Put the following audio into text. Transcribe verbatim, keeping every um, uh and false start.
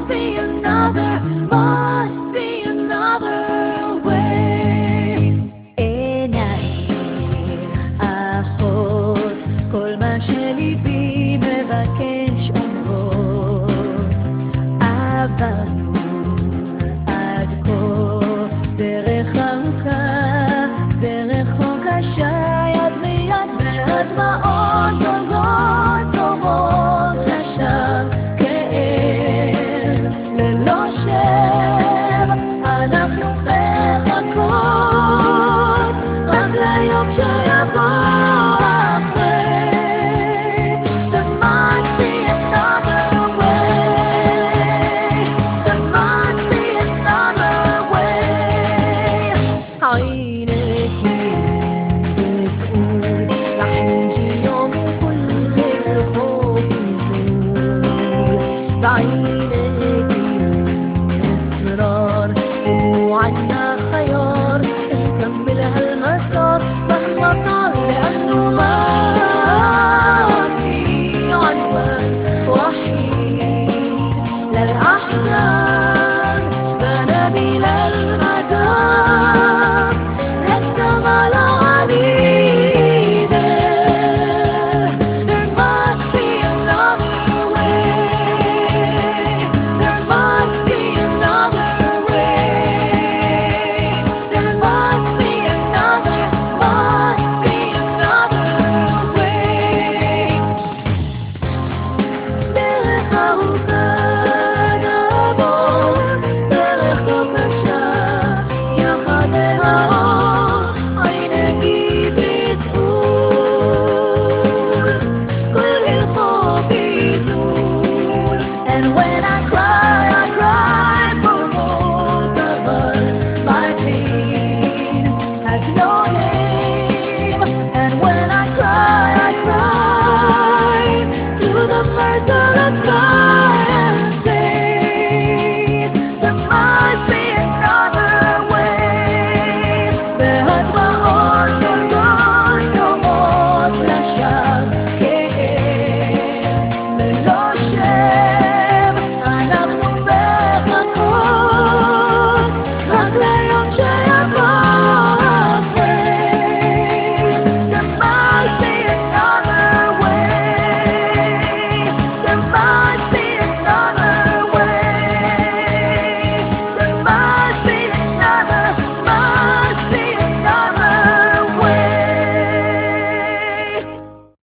must be another, must be another way. עיניי אחות, כל מה שליבי מבקש אומרות. עברנו עד כה דרך ארוכה, דרך כה קשה, יד ביד והדמעות זולגות זורמות לשווא, כאב ללא שם. אנחנו מחכות רק ליום שיבוא אחרי. There must be another way. There must be another way. عينك بتقول رح يجي يوم كل هيك الخوف يزول. بعينك إصرار إنه عنا خيار نكمل هالمسار مهما طال، لأنه ما في عنوان وحيد للأحزان بنادي للمدام للسما العليدة. There must be another way. There must be another way. There must be another, must be another way. דרך ארוכה נעבור, דרך כה קשה, יחד נאור. עינקי בתקול, כל הלכו ביזול. And when I cry, I cry for hope, but my pain has no name. And when I cry, I cry to the merciless